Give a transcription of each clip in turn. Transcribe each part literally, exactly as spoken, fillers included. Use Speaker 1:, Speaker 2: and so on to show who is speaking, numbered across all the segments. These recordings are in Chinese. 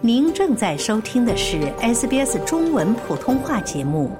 Speaker 1: 您正在收听的是 S B S 中文普通话节目。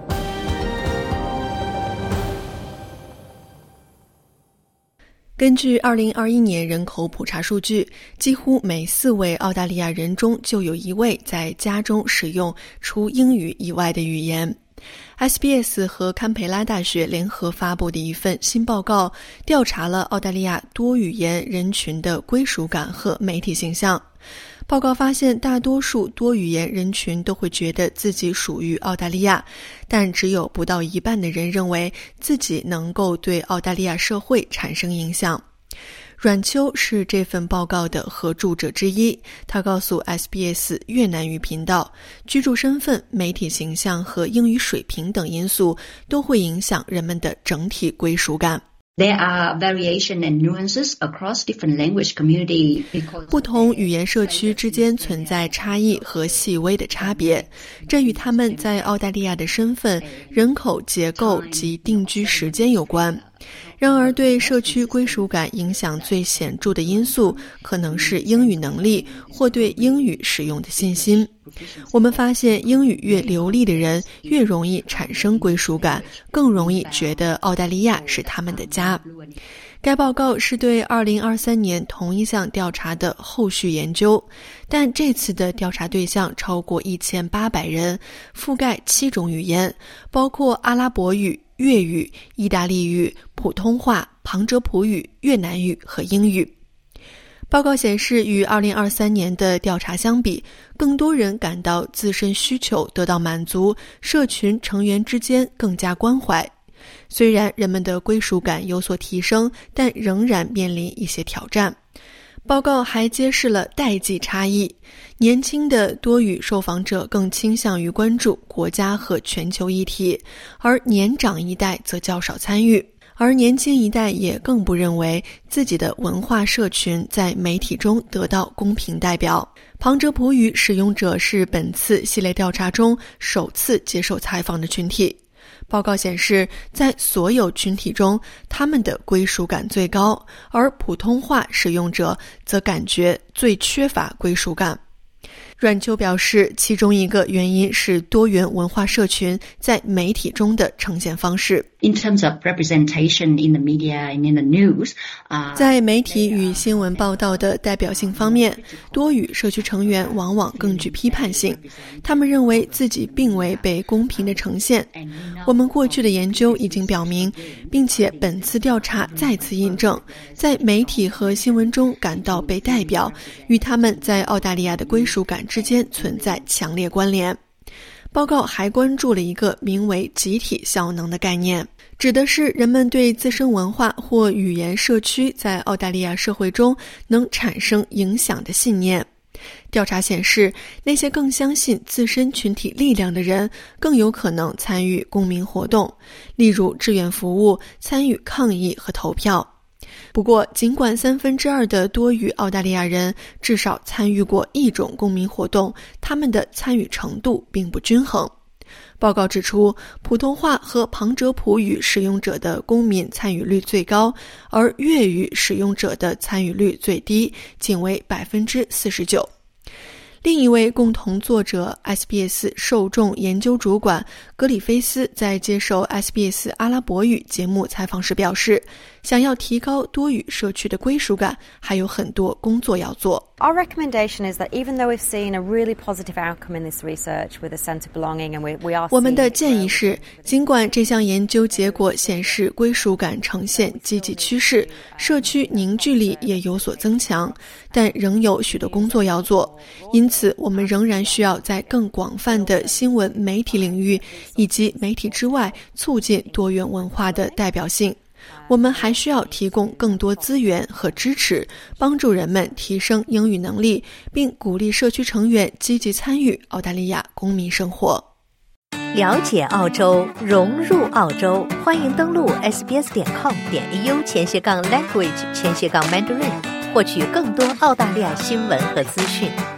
Speaker 2: 根据二零二一年人口普查数据，几乎每四位澳大利亚人中就有一位在家中使用除英语以外的语言。S B S 和堪培拉大学联合发布的一份新报告，调查了澳大利亚多语言人群的归属感和媒体形象。报告发现，大多数多语言人群都会觉得自己属于澳大利亚，但只有不到一半的人认为自己能够对澳大利亚社会产生影响。阮秋是这份报告的合著者之一，他告诉 S B S 越南语频道，居住身份、媒体形象和英语水平等因素都会影响人们的整体归属感。
Speaker 3: There are variation and nuances across different language community because
Speaker 2: 不同语言社区之间存在差异和细微的差别，这与他们在澳大利亚的身份、人口结构及定居时间有关。然而，对社区归属感影响最显著的因素可能是英语能力或对英语使用的信心。我们发现，英语越流利的人越容易产生归属感，更容易觉得澳大利亚是他们的家。该报告是对二零二三年同一项调查的后续研究，但这次的调查对象超过一千八百人，覆盖七种语言，包括阿拉伯语、粤语、意大利语、普通话、旁遮普语、越南语和英语。报告显示，与二零二三年的调查相比，更多人感到自身需求得到满足，社群成员之间更加关怀。虽然人们的归属感有所提升，但仍然面临一些挑战。报告还揭示了代际差异，年轻的多语受访者更倾向于关注国家和全球议题，而年长一代则较少参与。而年轻一代也更不认为自己的文化社群在媒体中得到公平代表。旁遮普语使用者是本次系列调查中首次接受采访的群体。报告显示，在所有群体中，他们的归属感最高，而普通话使用者则感觉最缺乏归属感。阮秋表示，其中一个原因是多元文化社群在媒体中的呈现方式。
Speaker 3: In terms of representation in the media and in the news, uh,
Speaker 2: 在媒体与新闻报道的代表性方面，多语社区成员往往更具批判性，他们认为自己并未被公平地呈现。我们过去的研究已经表明，并且本次调查再次印证，在媒体和新闻中感到被代表，与他们在澳大利亚的归属感之间存在强烈关联。报告还关注了一个名为集体效能的概念，指的是人们对自身文化或语言社区在澳大利亚社会中能产生影响的信念。调查显示，那些更相信自身群体力量的人更有可能参与公民活动，例如志愿服务、参与抗议和投票。不过，尽管三分之二的多语澳大利亚人至少参与过一种公民活动，他们的参与程度并不均衡。报告指出，普通话和旁遮普语使用者的公民参与率最高，而粤语使用者的参与率最低，仅为 百分之四十九。另一位共同作者 S B S 受众研究主管格里菲斯在接受 S B S 阿拉伯语节目采访时表示，想要提高多语社区的归属感，还有很多工作要做。
Speaker 4: Our recommendation is that even though we've seen a really positive outcome in this research with a sense of belonging and we, we are
Speaker 2: 我们的建议是，尽管这项研究结果显示归属感呈现积极趋势，社区凝聚力也有所增强，但仍有许多工作要做。因此，我们仍然需要在更广泛的新闻媒体领域以及媒体之外促进多元文化的代表性。我们还需要提供更多资源和支持，帮助人们提升英语能力，并鼓励社区成员积极参与澳大利亚公民生活。
Speaker 1: 了解澳洲，融入澳洲，欢迎登录 s b s 点 com 点 a u 前斜杠 language 前斜杠 mandarin， 获取更多澳大利亚新闻和资讯。